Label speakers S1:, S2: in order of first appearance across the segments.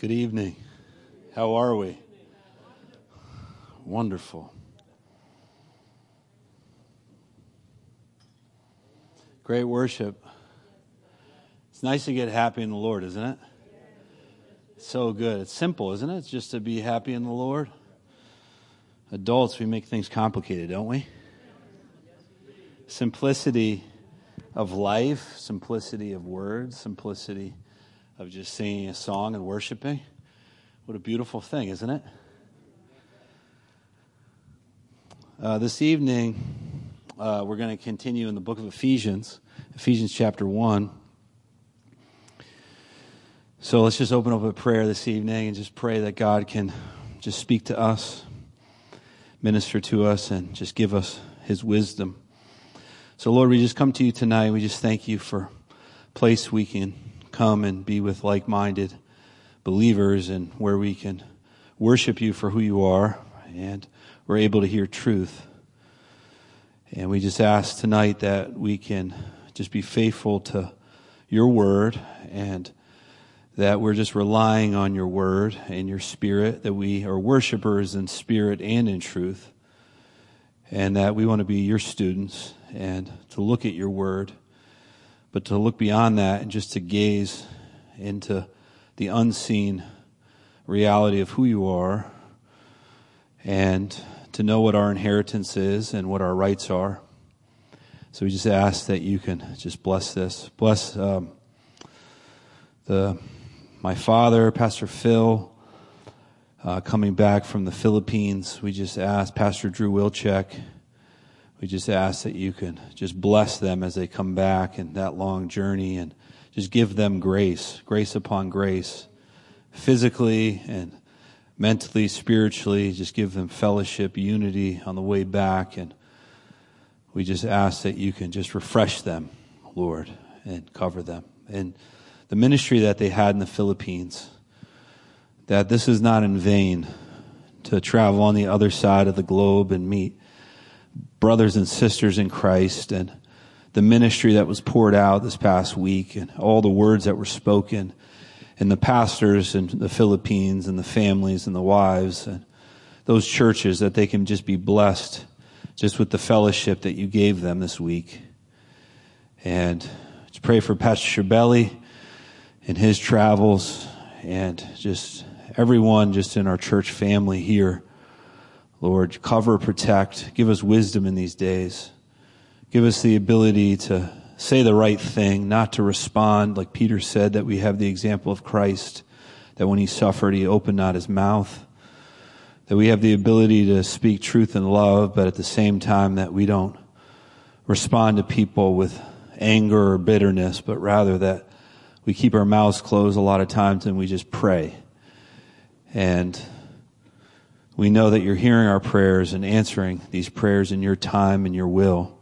S1: Good evening. How are we? Wonderful. Great worship. It's nice to get happy in the Lord, isn't it? It's so good. It's simple, isn't it? It's just to be happy in the Lord. Adults, we make things complicated, don't we? Simplicity of life, simplicity of words, simplicity of just singing a song and worshiping. What a beautiful thing, isn't it? This evening, we're going to continue in the book of Ephesians chapter 1. So let's just open up a prayer this evening and just pray that God can just speak to us, minister to us, and just give us His wisdom. So Lord, we just come to you tonight. We just thank you for a place we can come and be with like-minded believers and where we can worship you for who you are and we're able to hear truth. And we just ask tonight that we can just be faithful to your word and that we're just relying on your word and your spirit, that we are worshipers in spirit and in truth, and that we want to be your students and to look at your word, but to look beyond that and just to gaze into the unseen reality of who you are and to know what our inheritance is and what our rights are. So we just ask that you can just bless this. Bless my father, Pastor Phil, coming back from the Philippines. We just ask Pastor Drew Wilczek. We just ask that you can just bless them as they come back in that long journey and just give them grace upon grace, physically and mentally, spiritually. Just give them fellowship, unity on the way back. And we just ask that you can just refresh them, Lord, and cover them. And the ministry that they had in the Philippines, that this is not in vain to travel on the other side of the globe and meet brothers and sisters in Christ, and the ministry that was poured out this past week and all the words that were spoken, and the pastors in the Philippines and the families and the wives and those churches, that they can just be blessed just with the fellowship that you gave them this week. And just pray for Pastor Shabeli and his travels and just everyone just in our church family here. Lord, cover, protect, give us wisdom in these days. Give us the ability to say the right thing, not to respond, like Peter said, that we have the example of Christ, that when he suffered, he opened not his mouth, that we have the ability to speak truth and love, but at the same time that we don't respond to people with anger or bitterness, but rather that we keep our mouths closed a lot of times and we just pray. And we know that you're hearing our prayers and answering these prayers in your time and your will.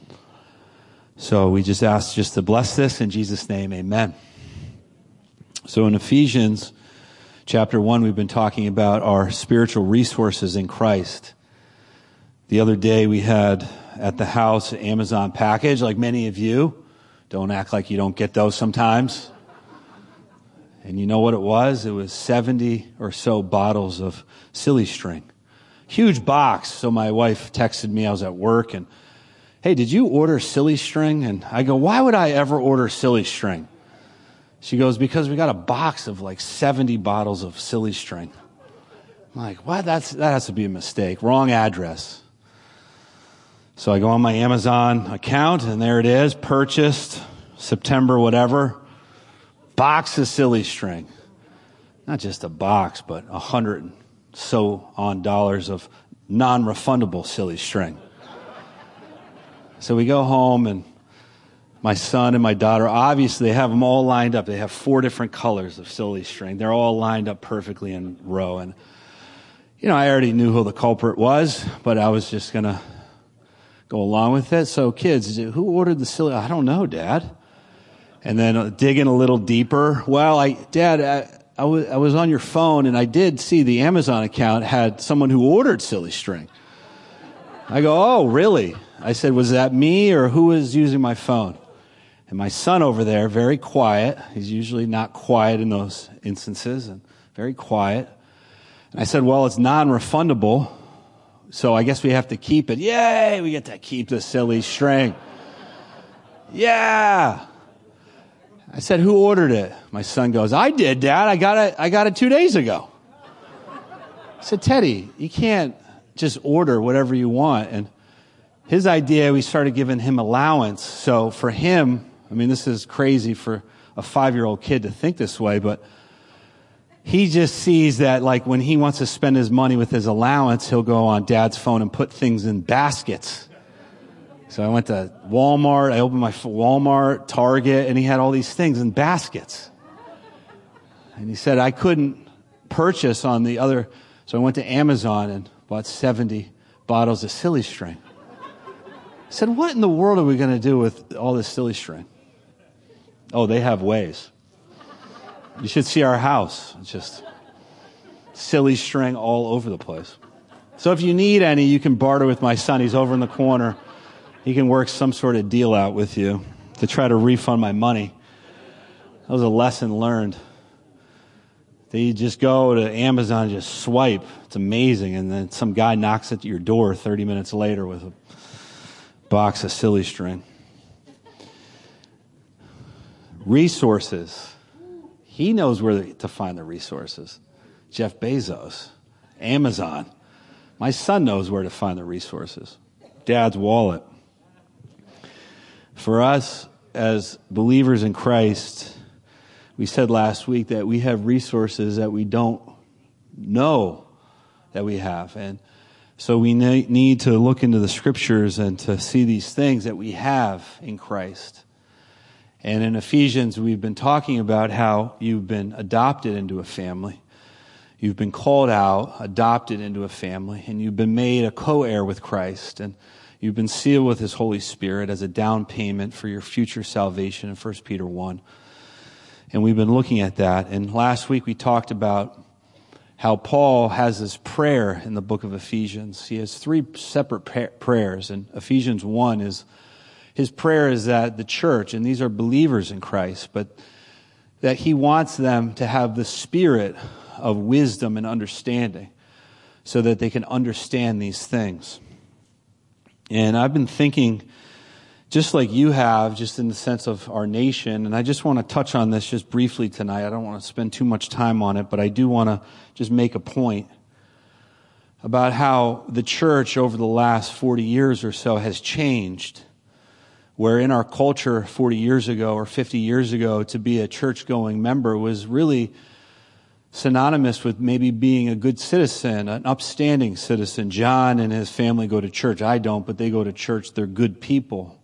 S1: So we just ask just to bless this in Jesus' name, amen. So in Ephesians chapter 1, we've been talking about our spiritual resources in Christ. The other day we had at the house an Amazon package, like many of you. Don't act like you don't get those sometimes. And you know what it was? It was 70 or so bottles of Silly String. Huge box. So my wife texted me, I was at work, and, hey, did you order Silly String? And I go, why would I ever order Silly String? She goes, because we got a box of like 70 bottles of Silly String. I'm like, what? That has to be a mistake. Wrong address. So I go on my Amazon account, and there it is, purchased September whatever. Box of Silly String. Not just a box, but $100 and so on dollars of non-refundable Silly String. So we go home, and my son and my daughter, obviously they have them all lined up. They have 4 different colors of Silly String. They're all lined up perfectly in a row. And, you know, I already knew who the culprit was, but I was just going to go along with it. So kids, who ordered the Silly? I don't know, Dad. And then digging a little deeper. Well, Dad, I was on your phone, and I did see the Amazon account had someone who ordered Silly String. I go, oh, really? I said, was that me or who was using my phone? And my son over there, very quiet. He's usually not quiet in those instances. And very quiet. And I said, well, it's non-refundable, so I guess we have to keep it. Yay, we get to keep the silly string. Yeah. I said, who ordered it? My son goes, I did, Dad. I got it 2 days ago. I said, Teddy, you can't just order whatever you want. And his idea, we started giving him allowance. So for him, I mean, this is crazy for a 5-year-old kid to think this way, but he just sees that, like, when he wants to spend his money with his allowance, he'll go on Dad's phone and put things in baskets. So I went to Walmart, I opened my Walmart, Target, and he had all these things in baskets. And he said, I couldn't purchase on the other, so I went to Amazon and bought 70 bottles of silly string. I said, what in the world are we going to do with all this silly string? Oh, they have ways. You should see our house. It's just silly string all over the place. So if you need any, you can barter with my son. He's over in the corner. He can work some sort of deal out with you to try to refund my money. That was a lesson learned. That you just go to Amazon and just swipe. It's amazing. And then some guy knocks at your door 30 minutes later with a box of silly string. Resources. He knows where to find the resources. Jeff Bezos, Amazon. My son knows where to find the resources. Dad's wallet. For us as believers in Christ, we said last week that we have resources that we don't know that we have. And so we need to look into the scriptures and to see these things that we have in Christ. And in Ephesians, we've been talking about how you've been adopted into a family. You've been called out, adopted into a family, and you've been made a co-heir with Christ. And you've been sealed with His Holy Spirit as a down payment for your future salvation in 1 Peter 1. And we've been looking at that. And last week we talked about how Paul has this prayer in the book of Ephesians. He has 3 separate prayers. And Ephesians 1 is, his prayer is that the church, and these are believers in Christ, but that he wants them to have the spirit of wisdom and understanding so that they can understand these things. And I've been thinking, just like you have, just in the sense of our nation, and I just want to touch on this just briefly tonight. I don't want to spend too much time on it, but I do want to just make a point about how the church over the last 40 years or so has changed. Where in our culture 40 years ago or 50 years ago, to be a church-going member was really synonymous with maybe being a good citizen, an upstanding citizen. John and his family go to church. I don't, but they go to church. They're good people.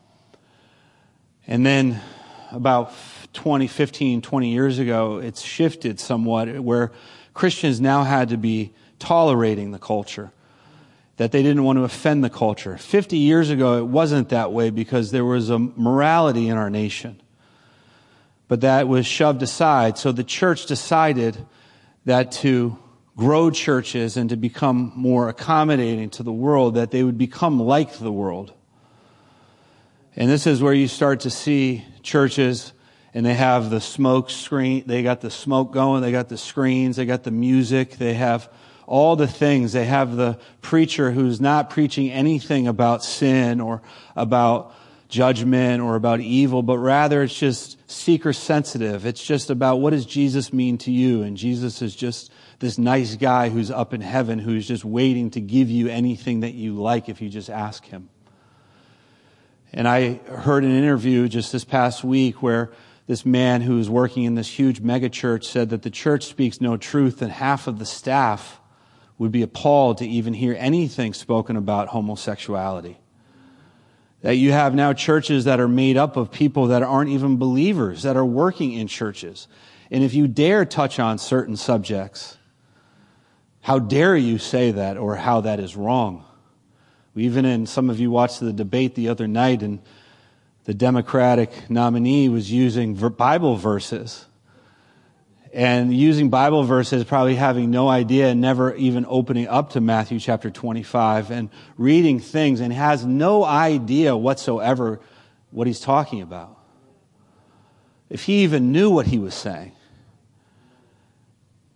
S1: And then about 20 years ago, it's shifted somewhat where Christians now had to be tolerating the culture, that they didn't want to offend the culture. 50 years ago, it wasn't that way because there was a morality in our nation. But that was shoved aside. So the church decided that to grow churches and to become more accommodating to the world, that they would become like the world. And this is where you start to see churches, and they have the smoke screen, they got the smoke going, they got the screens, they got the music, they have all the things. They have the preacher who's not preaching anything about sin or about judgment or about evil, but rather it's just seeker sensitive. It's just about what does Jesus mean to you? And Jesus is just this nice guy who's up in heaven who's just waiting to give you anything that you like if you just ask him. And I heard an interview just this past week where this man who was working in this huge mega church said that the church speaks no truth, and half of the staff would be appalled to even hear anything spoken about homosexuality. That you have now churches that are made up of people that aren't even believers, that are working in churches. And if you dare touch on certain subjects, how dare you say that or how that is wrong? Even in, some of you watched the debate the other night, and the Democratic nominee was using Bible verses. And using Bible verses, probably having no idea and never even opening up to Matthew chapter 25 and reading things and has no idea whatsoever what he's talking about. If he even knew what he was saying.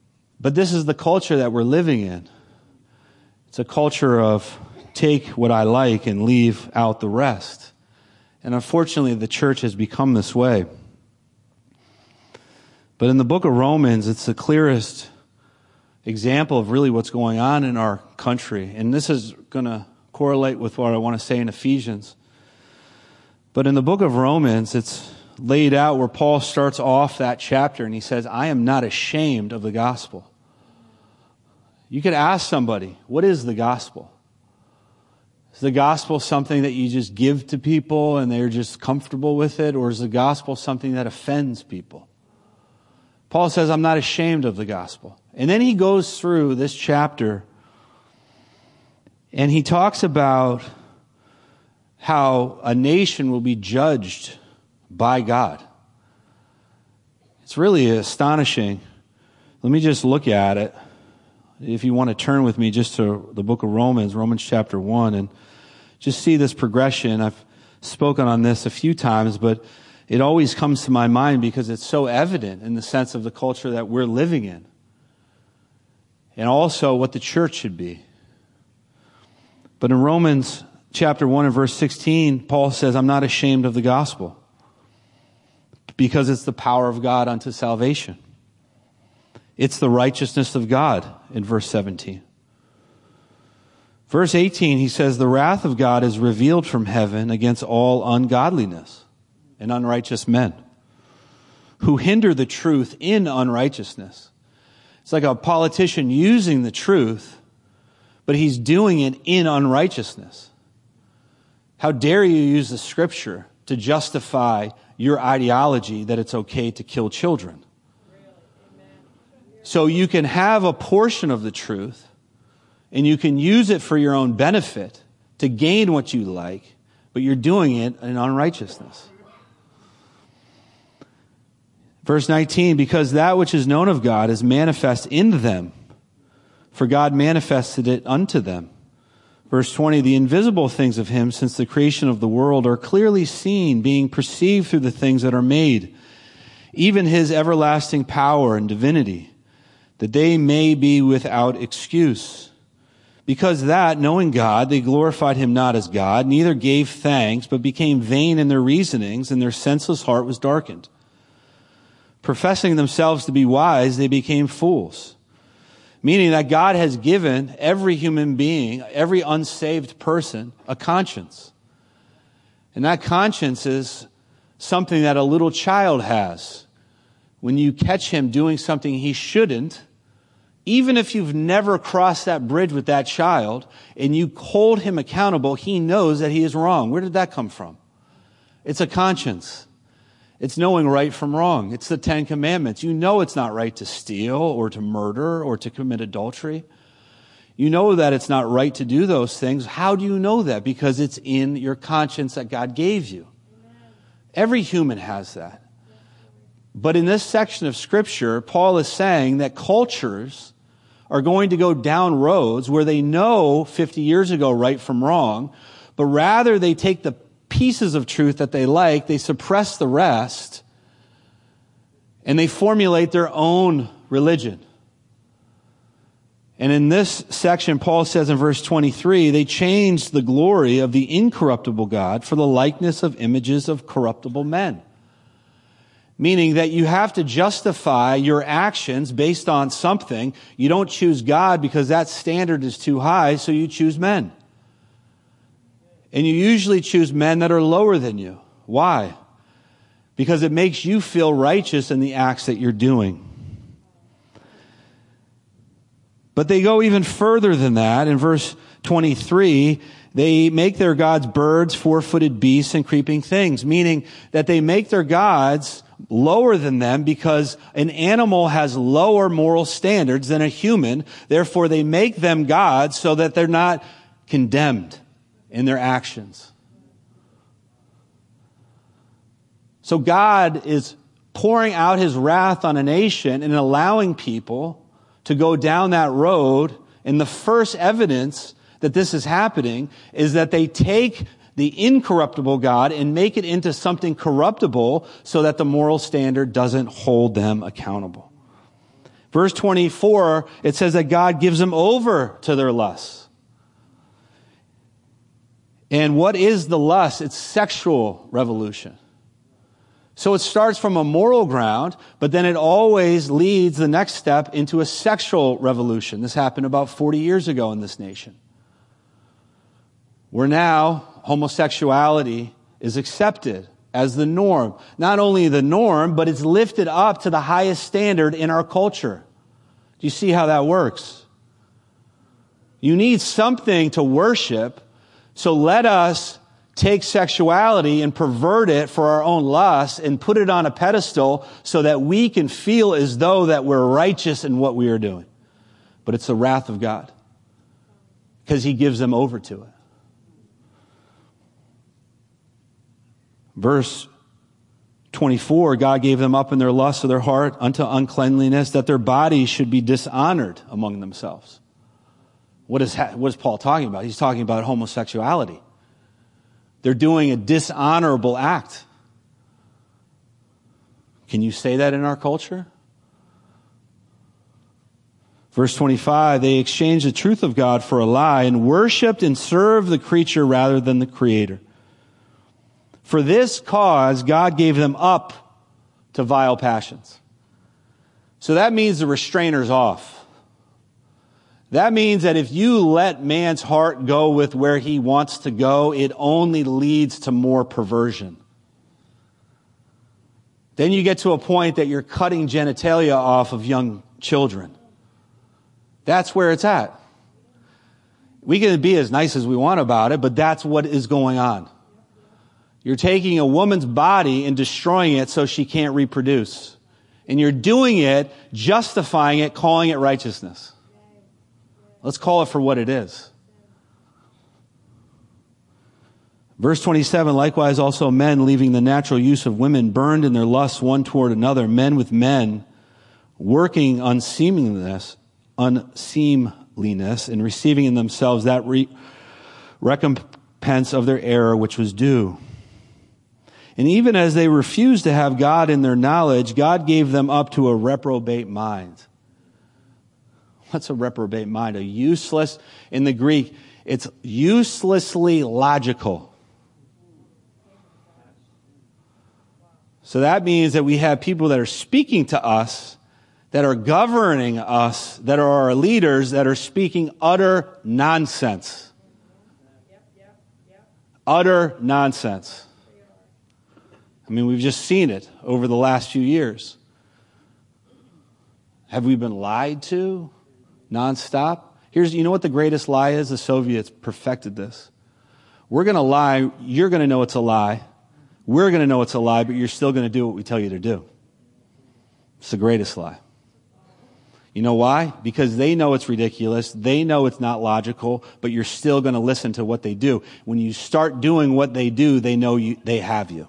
S1: But this is the culture that we're living in. It's a culture of take what I like and leave out the rest. And unfortunately, the church has become this way. But in the book of Romans, it's the clearest example of really what's going on in our country. And this is going to correlate with what I want to say in Ephesians. But in the book of Romans, it's laid out where Paul starts off that chapter and he says, I am not ashamed of the gospel. You could ask somebody, what is the gospel? Is the gospel something that you just give to people and they're just comfortable with it? Or is the gospel something that offends people? Paul says, I'm not ashamed of the gospel. And then he goes through this chapter and he talks about how a nation will be judged by God. It's really astonishing. Let me just look at it. If you want to turn with me just to the book of Romans, Romans chapter 1, and just see this progression. I've spoken on this a few times, but it always comes to my mind because it's so evident in the sense of the culture that we're living in. And also what the church should be. But in Romans chapter 1 and verse 16, Paul says, I'm not ashamed of the gospel because it's the power of God unto salvation. It's the righteousness of God in verse 17. Verse 18, he says, the wrath of God is revealed from heaven against all ungodliness and unrighteous men who hinder the truth in unrighteousness. It's like a politician using the truth, but he's doing it in unrighteousness. How dare you use the scripture to justify your ideology that it's okay to kill children? So you can have a portion of the truth and you can use it for your own benefit to gain what you like, but you're doing it in unrighteousness. Verse 19, because that which is known of God is manifest in them, for God manifested it unto them. Verse 20, the invisible things of him since the creation of the world are clearly seen, being perceived through the things that are made, even his everlasting power and divinity, that they may be without excuse. Because that, knowing God, they glorified him not as God, neither gave thanks, but became vain in their reasonings, and their senseless heart was darkened. Professing themselves to be wise, they became fools. Meaning that God has given every human being, every unsaved person, a conscience. And that conscience is something that a little child has. When you catch him doing something he shouldn't, even if you've never crossed that bridge with that child and you hold him accountable, he knows that he is wrong. Where did that come from? It's a conscience. It's knowing right from wrong. It's the 10 Commandments. You know it's not right to steal or to murder or to commit adultery. You know that it's not right to do those things. How do you know that? Because it's in your conscience that God gave you. Every human has that. But in this section of Scripture, Paul is saying that cultures are going to go down roads where they know 50 years ago right from wrong, but rather they take the pieces of truth that they like, they suppress the rest, and they formulate their own religion. And in this section, Paul says in verse 23, they changed the glory of the incorruptible God for the likeness of images of corruptible men. Meaning that you have to justify your actions based on something. You don't choose God because that standard is too high, so you choose men. And you usually choose men that are lower than you. Why? Because it makes you feel righteous in the acts that you're doing. But they go even further than that. In verse 23, they make their gods birds, four-footed beasts, and creeping things. Meaning that they make their gods lower than them because an animal has lower moral standards than a human. Therefore, they make them gods so that they're not condemned in their actions. So God is pouring out his wrath on a nation and allowing people to go down that road. And the first evidence that this is happening is that they take the incorruptible God and make it into something corruptible so that the moral standard doesn't hold them accountable. Verse 24, it says that God gives them over to their lusts. And what is the lust? It's sexual revolution. So it starts from a moral ground, but then it always leads the next step into a sexual revolution. This happened about 40 years ago in this nation. Where now homosexuality is accepted as the norm. Not only the norm, but it's lifted up to the highest standard in our culture. Do you see how that works? You need something to worship, so let us take sexuality and pervert it for our own lust and put it on a pedestal so that we can feel as though that we're righteous in what we are doing. But it's the wrath of God because he gives them over to it. Verse 24, God gave them up in their lust of their heart unto uncleanliness, that their bodies should be dishonored among themselves. What is Paul talking about? He's talking about homosexuality. They're doing a dishonorable act. Can you say that in our culture? Verse 25, they exchanged the truth of God for a lie and worshiped and served the creature rather than the Creator. For this cause, God gave them up to vile passions. So that means the restrainer's off. That means that if you let man's heart go with where he wants to go, it only leads to more perversion. Then you get to a point that you're cutting genitalia off of young children. That's where it's at. We can be as nice as we want about it, but that's what is going on. You're taking a woman's body and destroying it so she can't reproduce. And you're doing it, justifying it, calling it righteousness. Let's call it for what it is. Verse 27, likewise also men, leaving the natural use of women, burned in their lusts one toward another, men with men, working unseemliness, and receiving in themselves that recompense of their error which was due. And even as they refused to have God in their knowledge, God gave them up to a reprobate mind. What's a reprobate mind? A useless, in the Greek, it's uselessly logical. So that means that we have people that are speaking to us, that are governing us, that are our leaders, that are speaking utter nonsense. Utter nonsense. I mean, we've just seen it over the last few years. Have we been lied to nonstop? You know what the greatest lie is? The Soviets perfected this. We're going to lie. You're going to know it's a lie. We're going to know it's a lie, but you're still going to do what we tell you to do. It's the greatest lie. You know why? Because they know it's ridiculous. They know it's not logical, but you're still going to listen to what they do. When you start doing what they do, they know they have you.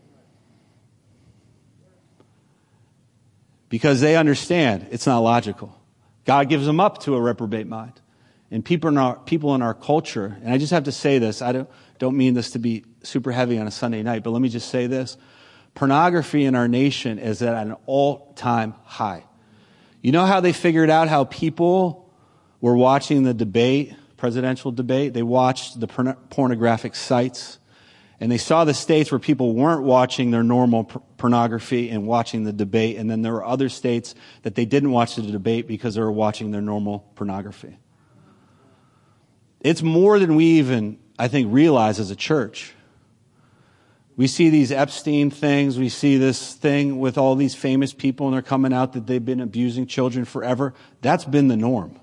S1: Because they understand it's not logical. God gives them up to a reprobate mind. And people in our culture, and I just have to say this, I don't mean this to be super heavy on a Sunday night, but let me just say this. Pornography in our nation is at an all-time high. You know how they figured out how people were watching the debate, presidential debate? They watched the pornographic sites. And they saw the states where people weren't watching their normal pornography and watching the debate. And then there were other states that they didn't watch the debate because they were watching their normal pornography. It's more than we even, I think, realize as a church. We see these Epstein things. We see this thing with all these famous people, and they're coming out that they've been abusing children forever. That's been the norm.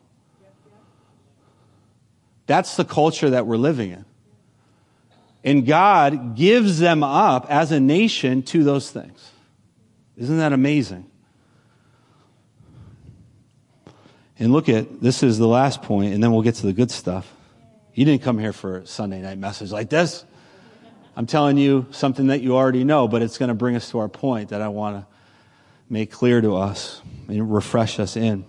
S1: That's the culture that we're living in. And God gives them up as a nation to those things. Isn't that amazing? And look at, this is the last point, and then we'll get to the good stuff. You didn't come here for a Sunday night message like this. I'm telling you something that you already know, but it's going to bring us to our point that I want to make clear to us and refresh us in.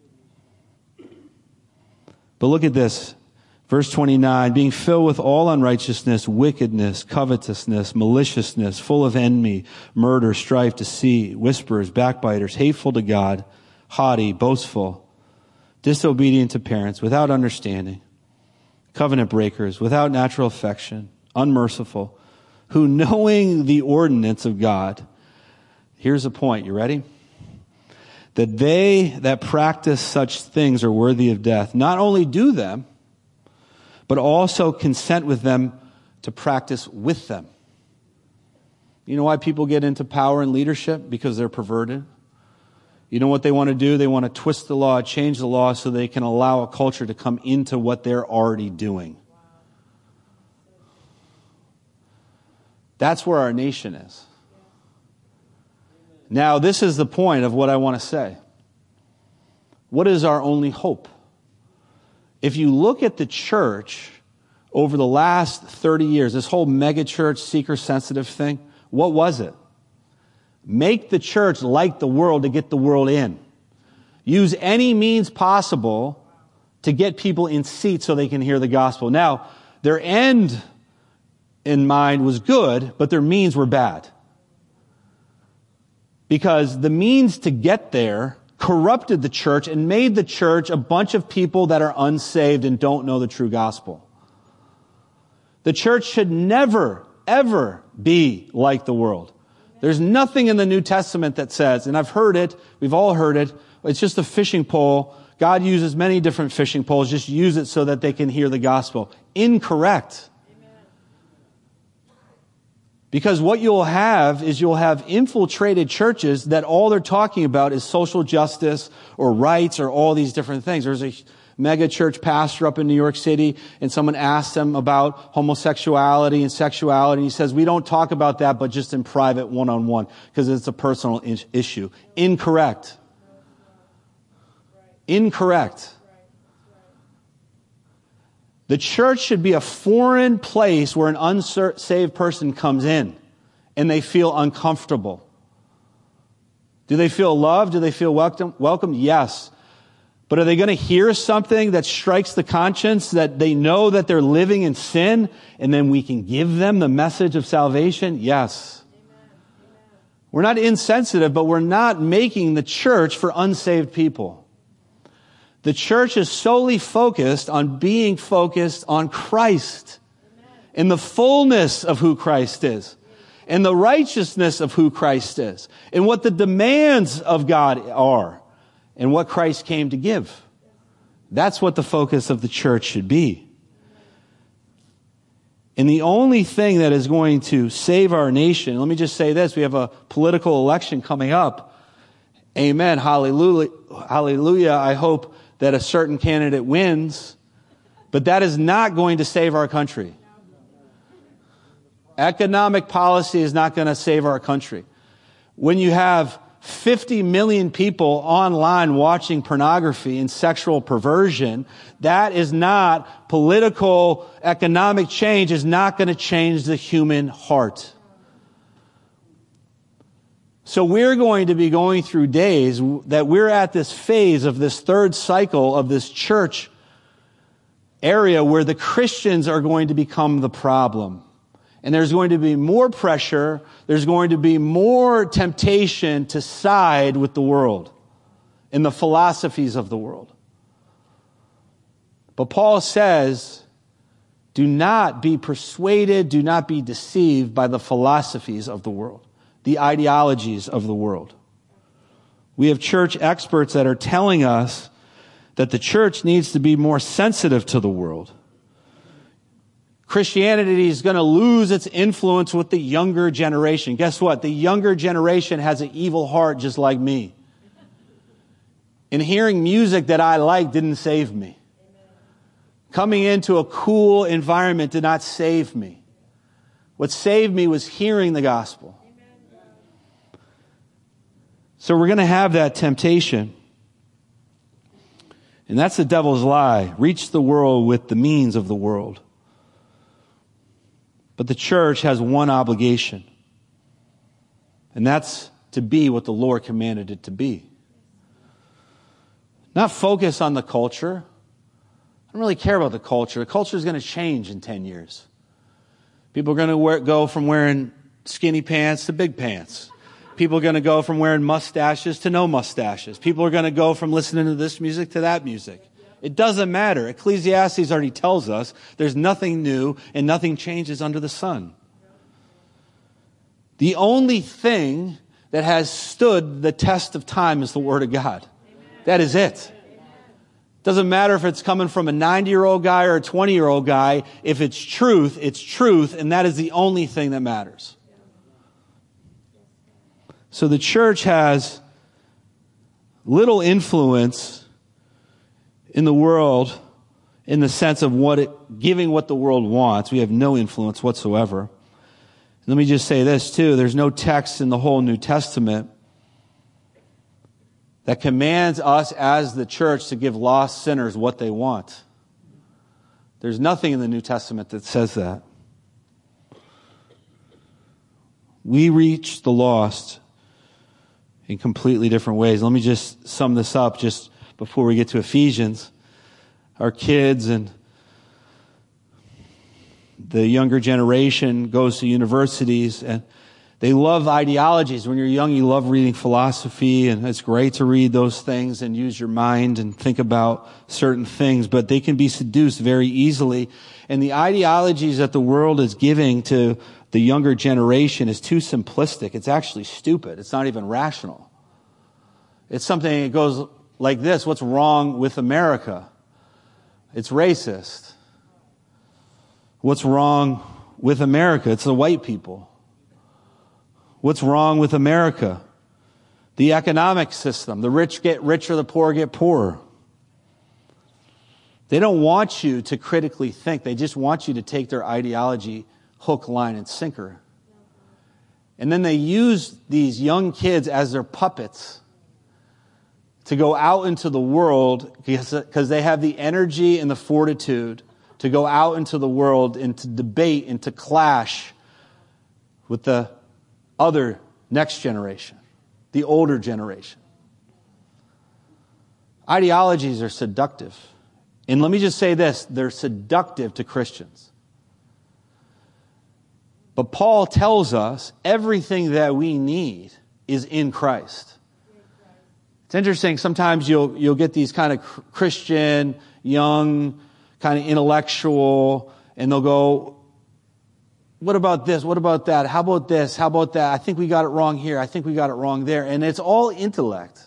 S1: But look at this. Verse 29, being filled with all unrighteousness, wickedness, covetousness, maliciousness, full of envy, murder, strife, deceit, whisperers, backbiters, hateful to God, haughty, boastful, disobedient to parents, without understanding, covenant breakers, without natural affection, unmerciful, who knowing the ordinance of God, here's the point, you ready? That they that practice such things are worthy of death, not only do them, but also consent with them to practice with them. You know why people get into power and leadership? Because they're perverted. You know what they want to do? They want to twist the law, change the law so they can allow a culture to come into what they're already doing. That's where our nation is. Now, this is the point of what I want to say. What is our only hope? If you look at the church over the last 30 years, this whole megachurch, seeker-sensitive thing, what was it? Make the church like the world to get the world in. Use any means possible to get people in seats so they can hear the gospel. Now, their end in mind was good, but their means were bad. Because the means to get there corrupted the church and made the church a bunch of people that are unsaved and don't know the true gospel. The church should never, ever be like the world. There's nothing in the New Testament that says, and I've heard it, we've all heard it, it's just a fishing pole. God uses many different fishing poles, just use it so that they can hear the gospel. Incorrect. Because what you'll have is you'll have infiltrated churches that all they're talking about is social justice or rights or all these different things. There's a mega church pastor up in New York City, and someone asked him about homosexuality and sexuality. And he says, we don't talk about that, but just in private, one-on-one, because it's a personal issue. Incorrect. Incorrect. The church should be a foreign place where an unsaved person comes in and they feel uncomfortable. Do they feel loved? Do they feel welcome? Yes. But are they going to hear something that strikes the conscience, that they know that they're living in sin, and then we can give them the message of salvation? Yes. We're not insensitive, but we're not making the church for unsaved people. The church is solely focused on being focused on Christ and the fullness of who Christ is and the righteousness of who Christ is and what the demands of God are and what Christ came to give. That's what the focus of the church should be. And the only thing that is going to save our nation, let me just say this, we have a political election coming up. Amen. Hallelujah. Hallelujah. I hope that a certain candidate wins, but that is not going to save our country. Economic policy is not going to save our country. When you have 50 million people online watching pornography and sexual perversion, that is not political, economic change is not going to change the human heart. So we're going to be going through days that we're at this phase of this third cycle of this church area where the Christians are going to become the problem. And there's going to be more pressure. There's going to be more temptation to side with the world and the philosophies of the world. But Paul says, do not be persuaded, do not be deceived by the philosophies of the world, the ideologies of the world. We have church experts that are telling us that the church needs to be more sensitive to the world. Christianity is going to lose its influence with the younger generation. Guess what? The younger generation has an evil heart just like me. And hearing music that I like didn't save me. Coming into a cool environment did not save me. What saved me was hearing the gospel. So we're going to have that temptation. And that's the devil's lie. Reach the world with the means of the world. But the church has one obligation. And that's to be what the Lord commanded it to be. Not focus on the culture. I don't really care about the culture. The culture is going to change in 10 years. People are going to go from wearing skinny pants to big pants. People are going to go from wearing mustaches to no mustaches. People are going to go from listening to this music to that music. It doesn't matter. Ecclesiastes already tells us there's nothing new and nothing changes under the sun. The only thing that has stood the test of time is the Word of God. That is it. Doesn't matter if it's coming from a 90-year-old guy or a 20-year-old guy. If it's truth, and that is the only thing that matters. So the church has little influence in the world in the sense of giving what the world wants. We have no influence whatsoever. Let me just say this too. There's no text in the whole New Testament that commands us as the church to give lost sinners what they want. There's nothing in the New Testament that says that. We reach the lost in completely different ways. Let me just sum this up just before we get to Ephesians. Our kids and the younger generation goes to universities and they love ideologies. When you're young, you love reading philosophy, and it's great to read those things and use your mind and think about certain things, but they can be seduced very easily. And the ideologies that the world is giving to the younger generation is too simplistic. It's actually stupid. It's not even rational. It's something that goes like this: what's wrong with America? It's racist. What's wrong with America? It's the white people. What's wrong with America? The economic system. The rich get richer, the poor get poorer. They don't want you to critically think. They just want you to take their ideology hook, line, and sinker. And then they use these young kids as their puppets to go out into the world because they have the energy and the fortitude to go out into the world and to debate and to clash with the other next generation, the older generation. Ideologies are seductive. And let me just say this, they're seductive to Christians. But Paul tells us everything that we need is in Christ. It's interesting, sometimes you'll get these kind of Christian, young, kind of intellectual, and they'll go, what about this? What about that? How about this? How about that? I think we got it wrong here. I think we got it wrong there. And it's all intellect.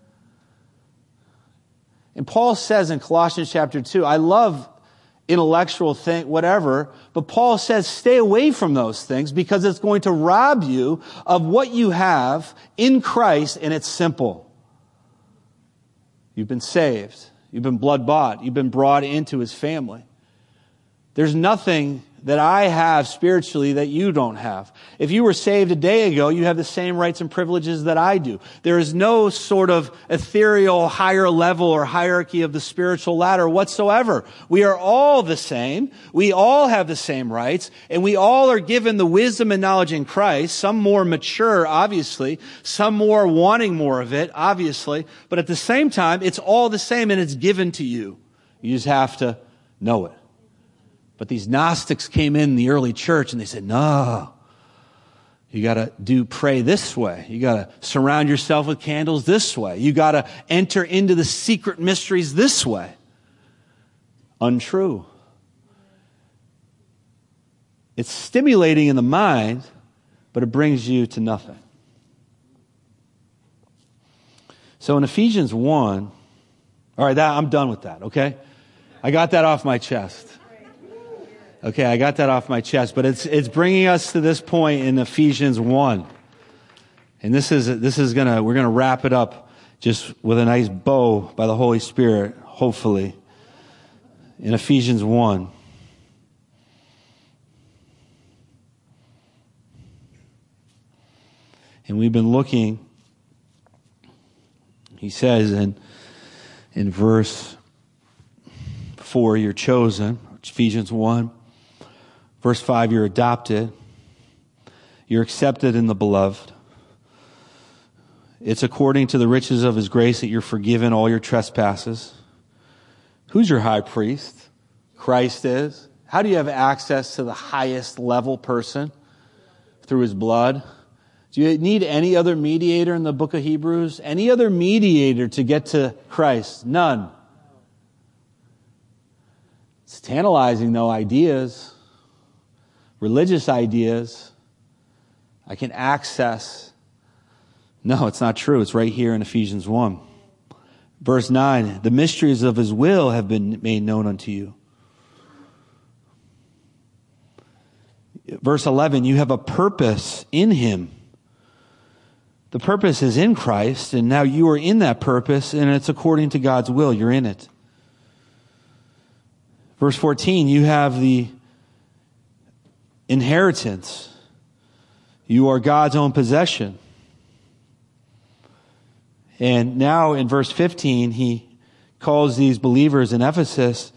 S1: And Paul says in Colossians chapter 2, I love intellectual thing, whatever, but Paul says stay away from those things because it's going to rob you of what you have in Christ, and it's simple. You've been saved. You've been blood bought. You've been brought into His family. There's nothing that I have spiritually that you don't have. If you were saved a day ago, you have the same rights and privileges that I do. There is no sort of ethereal higher level or hierarchy of the spiritual ladder whatsoever. We are all the same. We all have the same rights, and we all are given the wisdom and knowledge in Christ, some more mature, obviously, some more wanting more of it, obviously, but at the same time, it's all the same and it's given to you. You just have to know it. But these Gnostics came in the early church and they said, no, you got to pray this way. You got to surround yourself with candles this way. You got to enter into the secret mysteries this way. Untrue. It's stimulating in the mind, but it brings you to nothing. So in Ephesians 1, all right, I'm done with that, okay? I got that off my chest. Okay, I got that off my chest, but it's bringing us to this point in Ephesians 1. And we're gonna wrap it up just with a nice bow by the Holy Spirit, hopefully. In Ephesians 1. And we've been looking, he says in verse 4, you're chosen, Ephesians 1. Verse 5, you're adopted. You're accepted in the beloved. It's according to the riches of His grace that you're forgiven all your trespasses. Who's your high priest? Christ is. How do you have access to the highest level person? Through His blood. Do you need any other mediator in the book of Hebrews? Any other mediator to get to Christ? None. It's tantalizing, though, ideas, religious ideas, I can access. No, it's not true. It's right here in Ephesians 1. Verse 9, the mysteries of his will have been made known unto you. Verse 11, you have a purpose in him. The purpose is in Christ, and now you are in that purpose, and it's according to God's will. You're in it. Verse 14, you have the inheritance. You are God's own possession. And now in verse 15, he calls these believers in Ephesus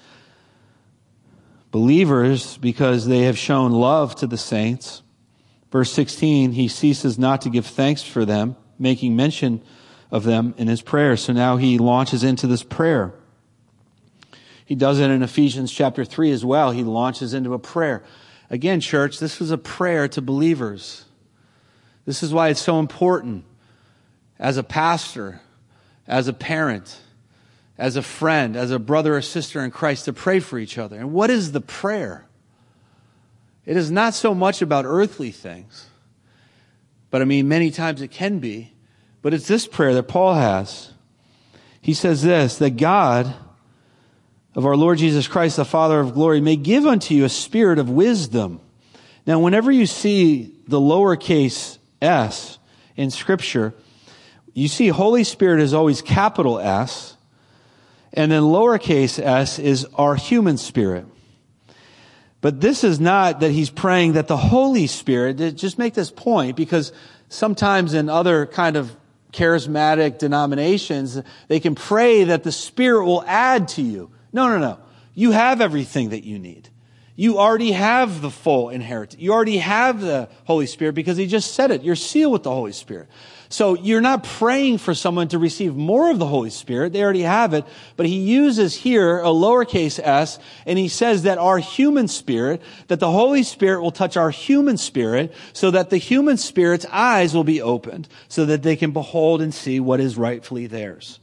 S1: believers because they have shown love to the saints. Verse 16, he ceases not to give thanks for them, making mention of them in his prayer. So now he launches into this prayer. He does it in Ephesians chapter 3 as well. He launches into a prayer. Again, church, this was a prayer to believers. This is why it's so important as a pastor, as a parent, as a friend, as a brother or sister in Christ to pray for each other. And what is the prayer? It is not so much about earthly things, but many times it can be. But it's this prayer that Paul has. He says this, that God of our Lord Jesus Christ, the Father of glory, may give unto you a spirit of wisdom. Now, whenever you see the lowercase s in Scripture, you see Holy Spirit is always capital S, and then lowercase s is our human spirit. But this is not that he's praying that the Holy Spirit, just make this point, because sometimes in other kind of charismatic denominations, they can pray that the Spirit will add to you. No. You have everything that you need. You already have the full inheritance. You already have the Holy Spirit because he just said it. You're sealed with the Holy Spirit. So you're not praying for someone to receive more of the Holy Spirit. They already have it. But he uses here a lowercase s, and he says that our human spirit, that the Holy Spirit will touch our human spirit so that the human spirit's eyes will be opened so that they can behold and see what is rightfully theirs.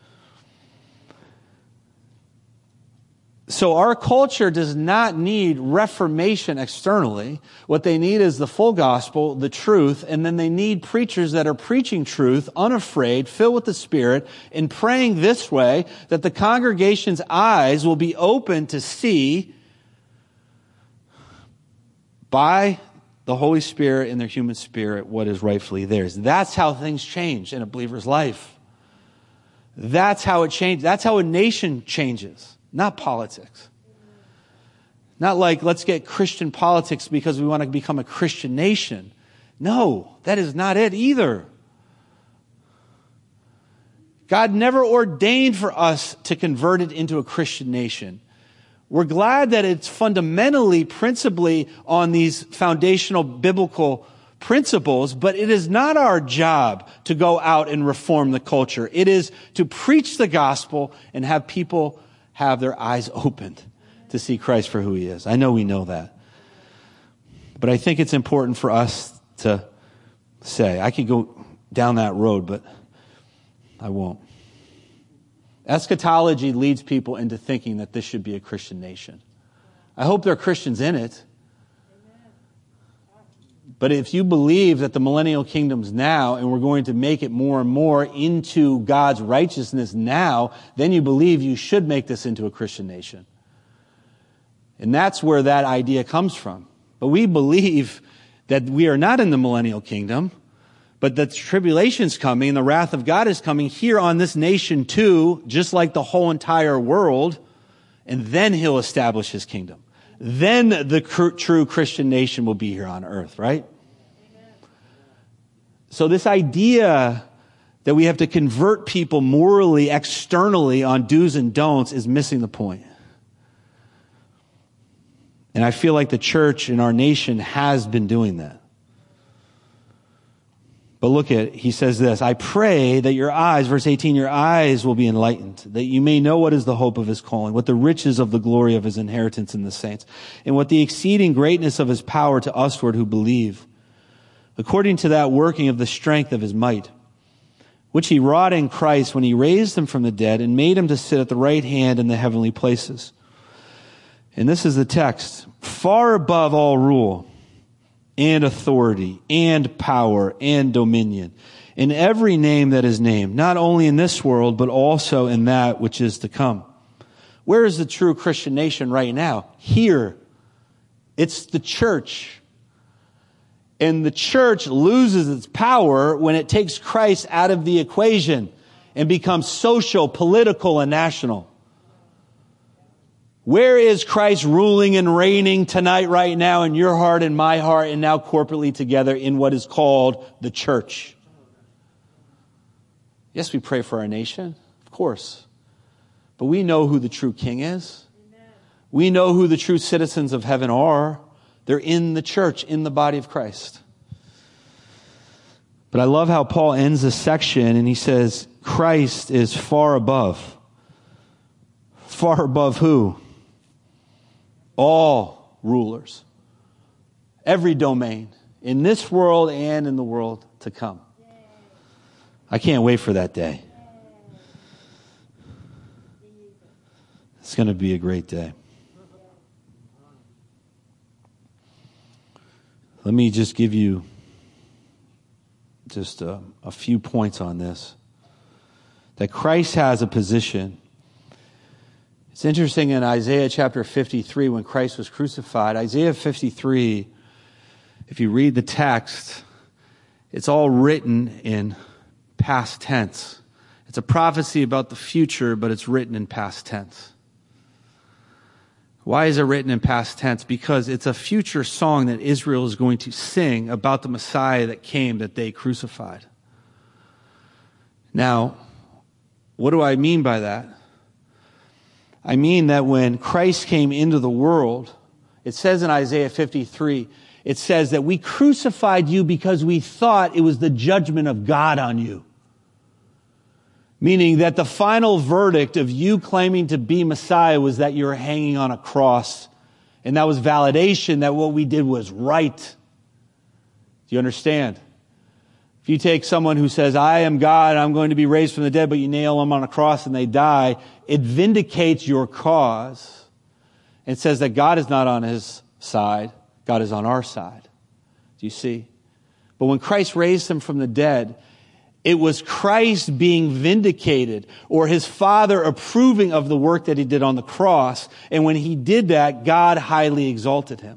S1: So our culture does not need reformation externally. What they need is the full gospel, the truth, and then they need preachers that are preaching truth, unafraid, filled with the Spirit, and praying this way that the congregation's eyes will be open to see by the Holy Spirit and their human spirit what is rightfully theirs. That's how things change in a believer's life. That's how it changes. That's how a nation changes. Not politics. Not like, let's get Christian politics because we want to become a Christian nation. No, that is not it either. God never ordained for us to convert it into a Christian nation. We're glad that it's fundamentally, principally on these foundational biblical principles, but it is not our job to go out and reform the culture. It is to preach the gospel and have people have their eyes opened to see Christ for who he is. I know we know that. But I think it's important for us to say, I could go down that road, but I won't. Eschatology leads people into thinking that this should be a Christian nation. I hope there are Christians in it. But if you believe that the millennial kingdom's now and we're going to make it more and more into God's righteousness now, then you believe you should make this into a Christian nation. And that's where that idea comes from. But we believe that we are not in the millennial kingdom, but that the tribulation's coming and the wrath of God is coming here on this nation too, just like the whole entire world, and then he'll establish his kingdom. Then the true Christian nation will be here on earth, right? So this idea that we have to convert people morally, externally on do's and don'ts is missing the point. And I feel like the church in our nation has been doing that. But look at, he says this, I pray that your eyes, verse 18, your eyes will be enlightened, that you may know what is the hope of his calling, what the riches of the glory of his inheritance in the saints, and what the exceeding greatness of his power to usward who believe, according to that working of the strength of his might, which he wrought in Christ when he raised him from the dead and made him to sit at the right hand in the heavenly places. And this is the text. Far above all rule and authority and power and dominion, in every name that is named, not only in this world, but also in that which is to come. Where is the true Christian nation right now? Here. It's the church. And the church loses its power when it takes Christ out of the equation and becomes social, political, and national. Where is Christ ruling and reigning tonight, right now, in your heart and my heart, and now corporately together in what is called the church? Yes, we pray for our nation, of course. But we know who the true king is. We know who the true citizens of heaven are. They're in the church, in the body of Christ. But I love how Paul ends this section and he says, Christ is far above. Far above who? All rulers. Every domain. In this world and in the world to come. I can't wait for that day. It's going to be a great day. Let me just give you just a few points on this. That Christ has a position. It's interesting in Isaiah chapter 53 when Christ was crucified. Isaiah 53, if you read the text, it's all written in past tense. It's a prophecy about the future, but it's written in past tense. Why is it written in past tense? Because it's a future song that Israel is going to sing about the Messiah that came, that they crucified. Now, what do I mean by that? I mean that when Christ came into the world, it says in Isaiah 53, it says that we crucified you because we thought it was the judgment of God on you. Meaning that the final verdict of you claiming to be Messiah was that you were hanging on a cross. And that was validation that what we did was right. Do you understand? If you take someone who says, I am God, I'm going to be raised from the dead, but you nail them on a cross and they die, it vindicates your cause. It says that God is not on his side. God is on our side. Do you see? But when Christ raised him from the dead, it was Christ being vindicated, or his Father approving of the work that he did on the cross. And when he did that, God highly exalted him.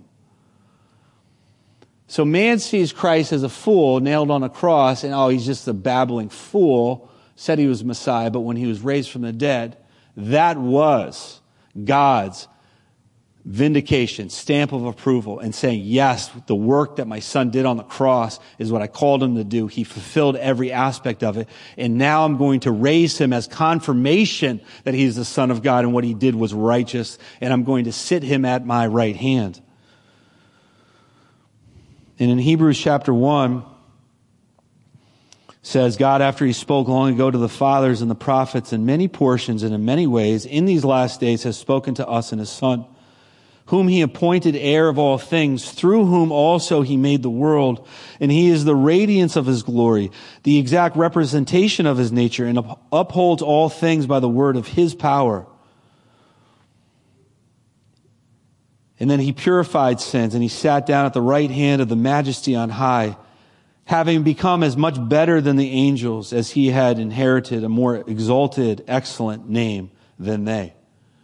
S1: So man sees Christ as a fool nailed on a cross, and he's just a babbling fool, said he was Messiah, but when he was raised from the dead, that was God's vindication, stamp of approval, and saying, yes, the work that my son did on the cross is what I called him to do. He fulfilled every aspect of it. And now I'm going to raise him as confirmation that he's the Son of God and what he did was righteous. And I'm going to sit him at my right hand. And in Hebrews chapter 1, says, God, after he spoke long ago to the fathers and the prophets in many portions and in many ways, in these last days has spoken to us in his Son, whom he appointed heir of all things, through whom also he made the world. And he is the radiance of his glory, the exact representation of his nature, and upholds all things by the word of his power. And then he purified sins, and he sat down at the right hand of the Majesty on high, having become as much better than the angels as he had inherited a more exalted, excellent name than they.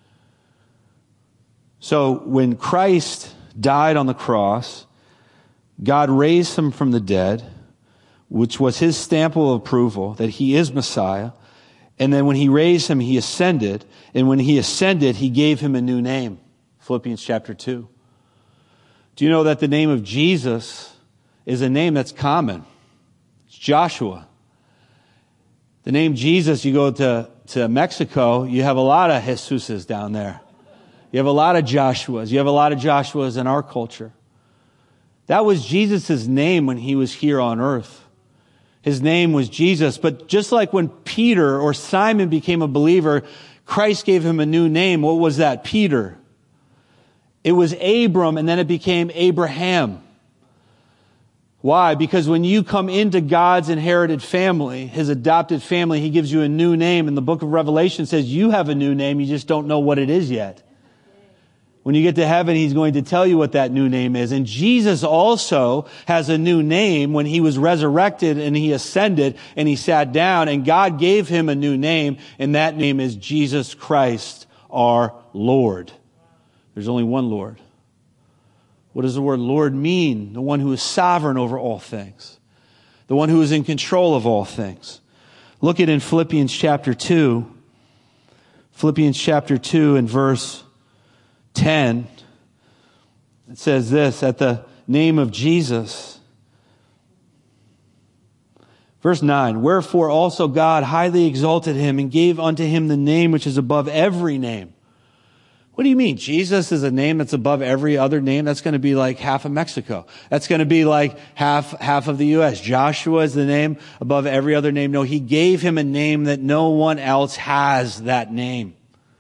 S1: So when Christ died on the cross, God raised him from the dead, which was his stamp of approval that he is Messiah. And then when he raised him, he ascended. And when he ascended, he gave him a new name. Philippians chapter 2. Do you know that the name of Jesus is a name that's common? It's Joshua. The name Jesus, you go to Mexico, you have a lot of Jesuses down there. You have a lot of Joshuas. You have a lot of Joshuas in our culture. That was Jesus' name when he was here on earth. His name was Jesus. But just like when Peter or Simon became a believer, Christ gave him a new name. What was that? Peter. It was Abram, and then it became Abraham. Why? Because when you come into God's inherited family, His adopted family, He gives you a new name. And the book of Revelation says you have a new name, you just don't know what it is yet. When you get to heaven, He's going to tell you what that new name is. And Jesus also has a new name when He was resurrected and He ascended and He sat down, and God gave Him a new name, and that name is Jesus Christ, our Lord. There's only one Lord. What does the word Lord mean? The one who is sovereign over all things. The one who is in control of all things. Look at in Philippians chapter 2. Philippians chapter 2 and verse 10. It says this, at the name of Jesus. Verse 9, wherefore also God highly exalted Him and gave unto Him the name which is above every name. What do you mean? Jesus is a name that's above every other name? That's going to be like half of Mexico. That's going to be like half of the U.S. Joshua is the name above every other name. No, He gave Him a name that no one else has that name.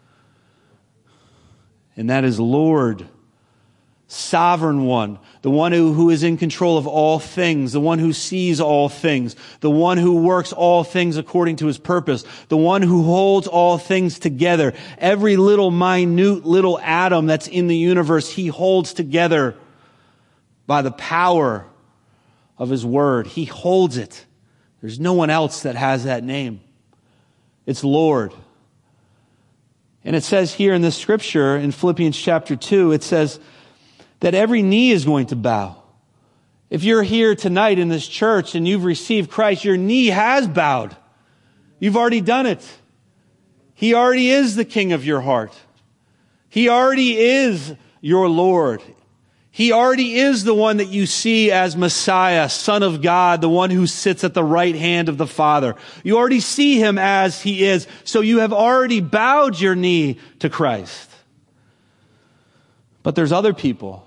S1: And that is Lord, Sovereign One, the one who is in control of all things, the one who sees all things, the one who works all things according to His purpose, the one who holds all things together. Every little minute little atom that's in the universe, He holds together by the power of His word. He holds it. There's no one else that has that name. It's Lord. And it says here in this scripture, in Philippians chapter 2, it says that every knee is going to bow. If you're here tonight in this church and you've received Christ, your knee has bowed. You've already done it. He already is the King of your heart. He already is your Lord. He already is the one that you see as Messiah, Son of God, the one who sits at the right hand of the Father. You already see Him as He is, so you have already bowed your knee to Christ. But there's other people.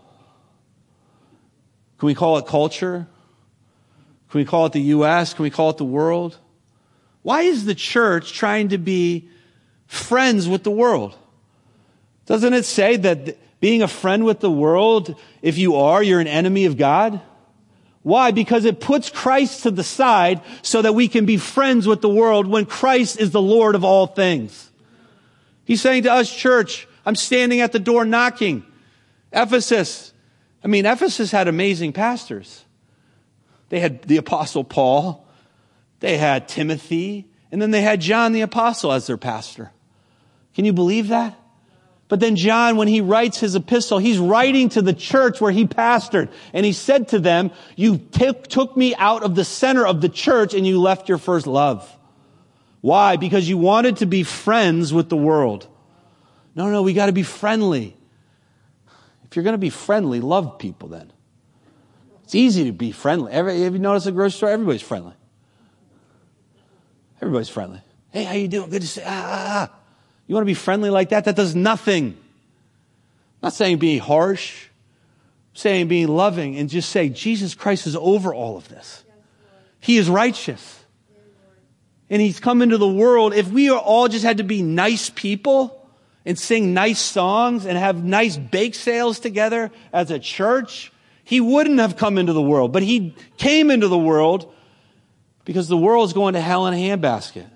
S1: Can we call it culture? Can we call it the U.S.? Can we call it the world? Why is the church trying to be friends with the world? Doesn't it say that being a friend with the world, if you are, you're an enemy of God? Why? Because it puts Christ to the side so that we can be friends with the world when Christ is the Lord of all things. He's saying to us, church, I'm standing at the door knocking. Ephesus had amazing pastors. They had the Apostle Paul, they had Timothy, and then they had John the Apostle as their pastor. Can you believe that? But then John, when he writes his epistle, he's writing to the church where he pastored. And he said to them, you took me out of the center of the church and you left your first love. Why? Because you wanted to be friends with the world. No, we got to be friendly. If you're going to be friendly, love people then. It's easy to be friendly. Have you noticed at the grocery store? Everybody's friendly. Everybody's friendly. Hey, how you doing? Good to see you. You want to be friendly like that? That does nothing. I'm not saying being harsh. I'm saying being loving and just say, Jesus Christ is over all of this. He is righteous. And He's come into the world. If we all just had to be nice people and sing nice songs and have nice bake sales together as a church, He wouldn't have come into the world. But He came into the world because the world is going to hell in a handbasket.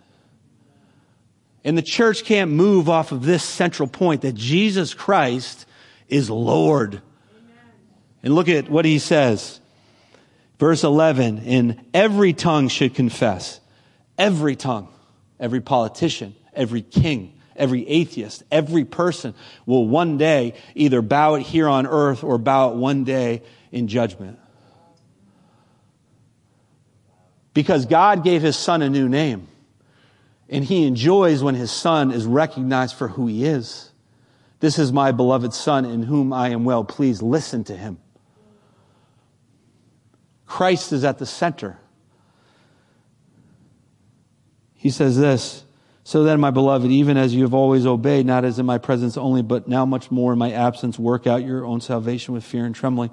S1: And the church can't move off of this central point that Jesus Christ is Lord. Amen. And look at what He says. Verse 11, and every tongue should confess. Every tongue, every politician, every king, every atheist, every person will one day either bow it here on earth or bow it one day in judgment. Because God gave His Son a new name. And He enjoys when His Son is recognized for who He is. This is my beloved Son in whom I am well pleased. Listen to Him. Christ is at the center. He says this, so then, my beloved, even as you have always obeyed, not as in my presence only, but now much more in my absence, work out your own salvation with fear and trembling.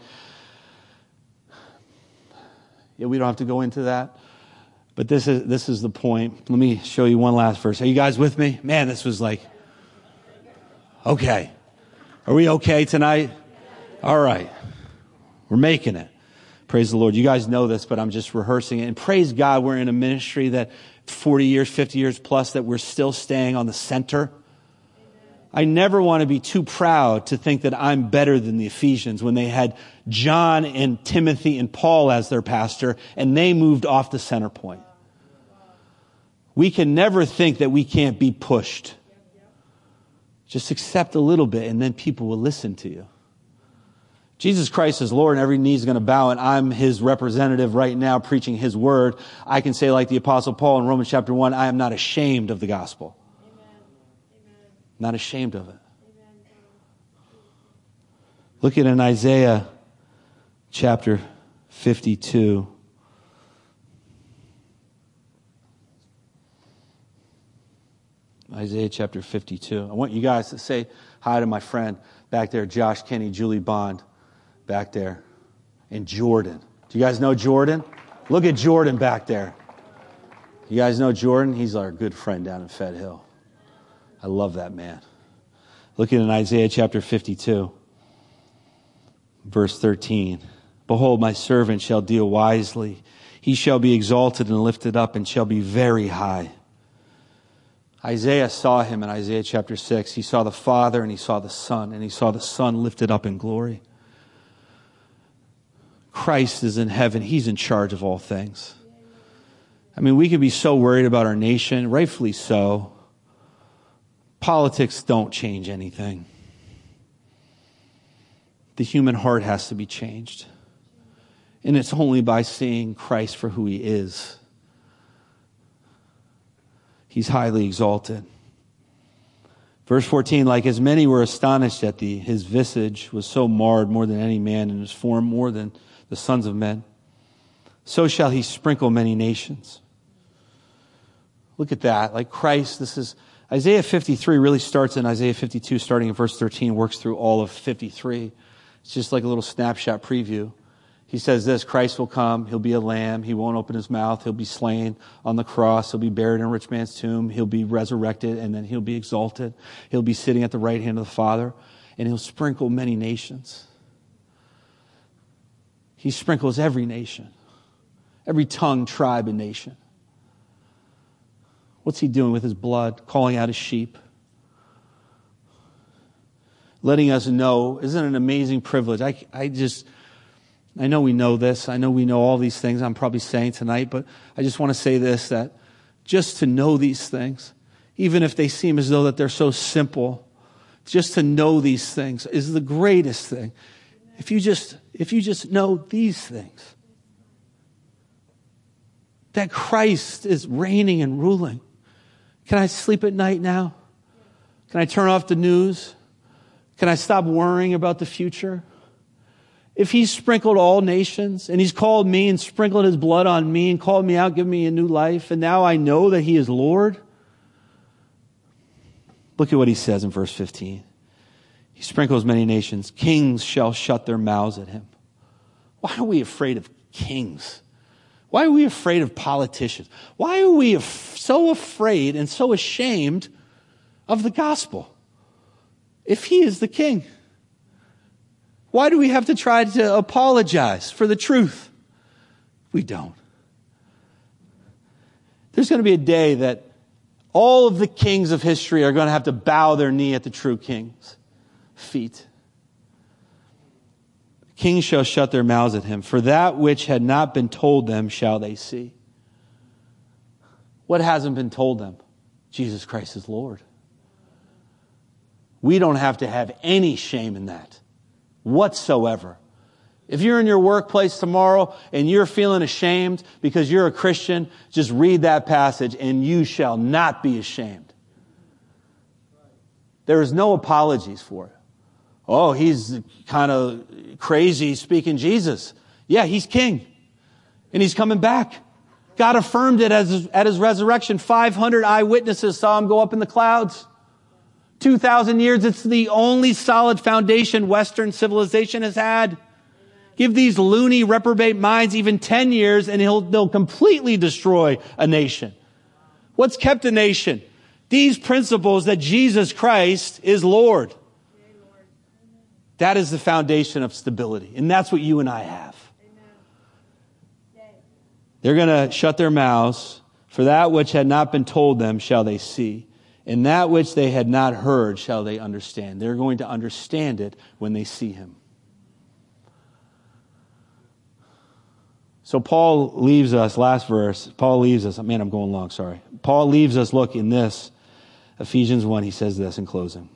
S1: Yeah, we don't have to go into that. But this is the point. Let me show you one last verse. Are you guys with me? Man, this was like, okay. Are we okay tonight? All right. We're making it. Praise the Lord. You guys know this, but I'm just rehearsing it. And praise God, we're in a ministry that 40 years, 50 years plus, that we're still staying on the center. I never want to be too proud to think that I'm better than the Ephesians when they had John and Timothy and Paul as their pastor, and they moved off the center point. We can never think that we can't be pushed. Just accept a little bit, and then people will listen to you. Jesus Christ is Lord, and every knee is going to bow, and I'm his representative right now preaching his word. I can say like the Apostle Paul in Romans chapter 1, I am not ashamed of the gospel. Not ashamed of it. Look at in Isaiah chapter 52. Isaiah chapter 52. I want you guys to say hi to my friend back there, Josh Kenny, Julie Bond, back there, and Jordan. Do you guys know Jordan? Look at Jordan back there. You guys know Jordan? He's our good friend down in Fed Hill. I love that man. Looking in Isaiah chapter 52, verse 13. Behold, my servant shall deal wisely. He shall be exalted and lifted up and shall be very high. Isaiah saw him in Isaiah chapter 6. He saw the Father and he saw the Son, and he saw the Son lifted up in glory. Christ is in heaven. He's in charge of all things. I mean, we could be so worried about our nation, rightfully so. Politics don't change anything. The human heart has to be changed. And it's only by seeing Christ for who he is. He's highly exalted. Verse 14, like as many were astonished at thee, his visage was so marred more than any man, and his form more than the sons of men. So shall he sprinkle many nations. Look at that. Like Christ, this is Isaiah 53 really starts in Isaiah 52, starting in verse 13, works through all of 53. It's just like a little snapshot preview. He says this, Christ will come, he'll be a lamb, he won't open his mouth, he'll be slain on the cross, he'll be buried in a rich man's tomb, he'll be resurrected, and then he'll be exalted. He'll be sitting at the right hand of the Father, and he'll sprinkle many nations. He sprinkles every nation, every tongue, tribe, and nation. What's he doing with his blood? Calling out his sheep. Letting us know, isn't it an amazing privilege? I know we know this. I know we know all these things I'm probably saying tonight, but I just want to say this, that just to know these things, even if they seem as though that they're so simple, just to know these things is the greatest thing. If you just know these things, that Christ is reigning and ruling. Can I sleep at night now? Can I turn off the news? Can I stop worrying about the future? If he's sprinkled all nations, and he's called me and sprinkled his blood on me and called me out, given me a new life, and now I know that he is Lord. Look at what he says in verse 15. He sprinkles many nations. Kings shall shut their mouths at him. Why are we afraid of kings? Why are we afraid of politicians? Why are we so afraid and so ashamed of the gospel if he is the king? Why do we have to try to apologize for the truth? We don't. There's going to be a day that all of the kings of history are going to have to bow their knee at the true king's feet. Kings shall shut their mouths at him, for that which had not been told them shall they see. What hasn't been told them? Jesus Christ is Lord. We don't have to have any shame in that whatsoever. If you're in your workplace tomorrow and you're feeling ashamed because you're a Christian, just read that passage and you shall not be ashamed. There is no apologies for it. Oh, he's kind of crazy speaking Jesus. Yeah, he's king. And he's coming back. God affirmed it at his resurrection. 500 eyewitnesses saw him go up in the clouds. 2,000 years, it's the only solid foundation Western civilization has had. Give these loony, reprobate minds even 10 years and they'll completely destroy a nation. What's kept a nation? These principles that Jesus Christ is Lord. That is the foundation of stability. And that's what you and I have. They're going to shut their mouths. For that which had not been told them shall they see, and that which they had not heard shall they understand. They're going to understand it when they see him. So Paul leaves us, last verse, Paul leaves us, man, I'm going long, sorry. Paul leaves us, look, in this, Ephesians 1, he says this in closing.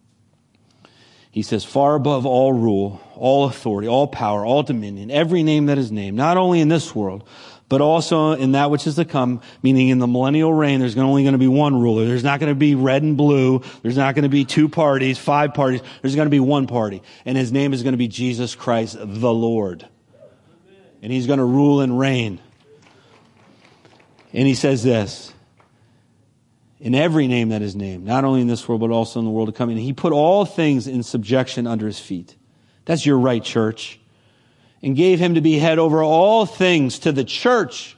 S1: He says, far above all rule, all authority, all power, all dominion, every name that is named, not only in this world, but also in that which is to come, meaning in the millennial reign, there's only going to be one ruler. There's not going to be red and blue. There's not going to be 2 parties, 5 parties. There's going to be one party. And his name is going to be Jesus Christ, the Lord. And he's going to rule and reign. And he says this, in every name that is named, not only in this world, but also in the world to come. And he put all things in subjection under his feet. That's your right, church. And gave him to be head over all things to the church.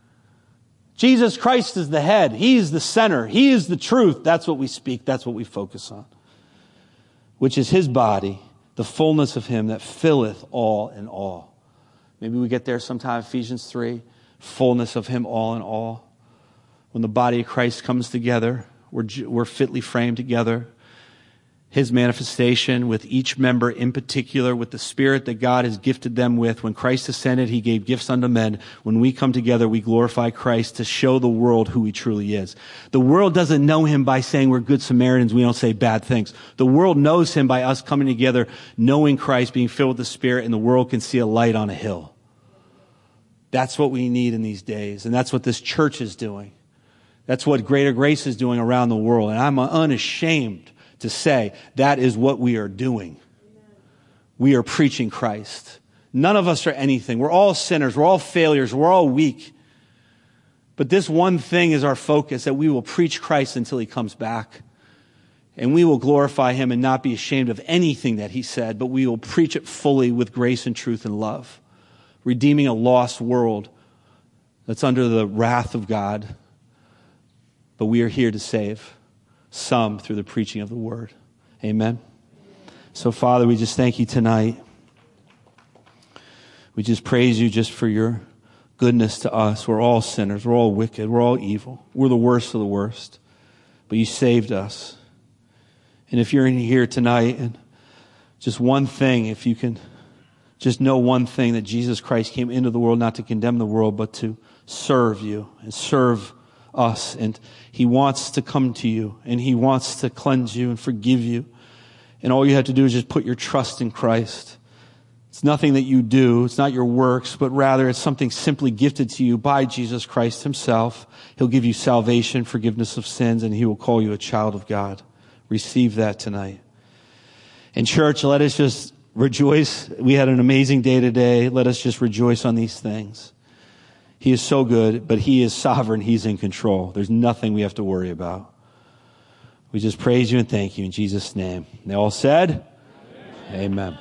S1: Jesus Christ is the head. He is the center. He is the truth. That's what we speak. That's what we focus on. Which is his body, the fullness of him that filleth all in all. Maybe we get there sometime, Ephesians 3. Fullness of him all in all. When the body of Christ comes together, we're fitly framed together. His manifestation with each member in particular, with the Spirit that God has gifted them with. When Christ ascended, he gave gifts unto men. When we come together, we glorify Christ to show the world who he truly is. The world doesn't know him by saying we're good Samaritans, we don't say bad things. The world knows him by us coming together, knowing Christ, being filled with the Spirit, and the world can see a light on a hill. That's what we need in these days, and that's what this church is doing. That's what Greater Grace is doing around the world, and I'm unashamed to say that is what we are doing. We are preaching Christ. None of us are anything. We're all sinners. We're all failures. We're all weak. But this one thing is our focus, that we will preach Christ until he comes back. And we will glorify him and not be ashamed of anything that he said, but we will preach it fully with grace and truth and love, redeeming a lost world that's under the wrath of God. But we are here to save some through the preaching of the word. Amen. So, Father, we just thank you tonight. We just praise you just for your goodness to us. We're all sinners. We're all wicked. We're all evil. We're the worst of the worst. But you saved us. And if you're in here tonight and just one thing, if you can just know one thing, that Jesus Christ came into the world not to condemn the world, but to serve you and serve us, and he wants to come to you, and he wants to cleanse you and forgive you, and all you have to do is just put your trust in Christ. It's nothing that you do, it's not your works, but rather it's something simply gifted to you by Jesus Christ himself. He'll give you salvation, forgiveness of sins, and he will call you a child of God. Receive that tonight. And church, let us just rejoice. We had an amazing day today. Let us just rejoice on these things. He is so good, but he is sovereign. He's in control. There's nothing we have to worry about. We just praise you and thank you in Jesus' name. They all said, Amen. Amen.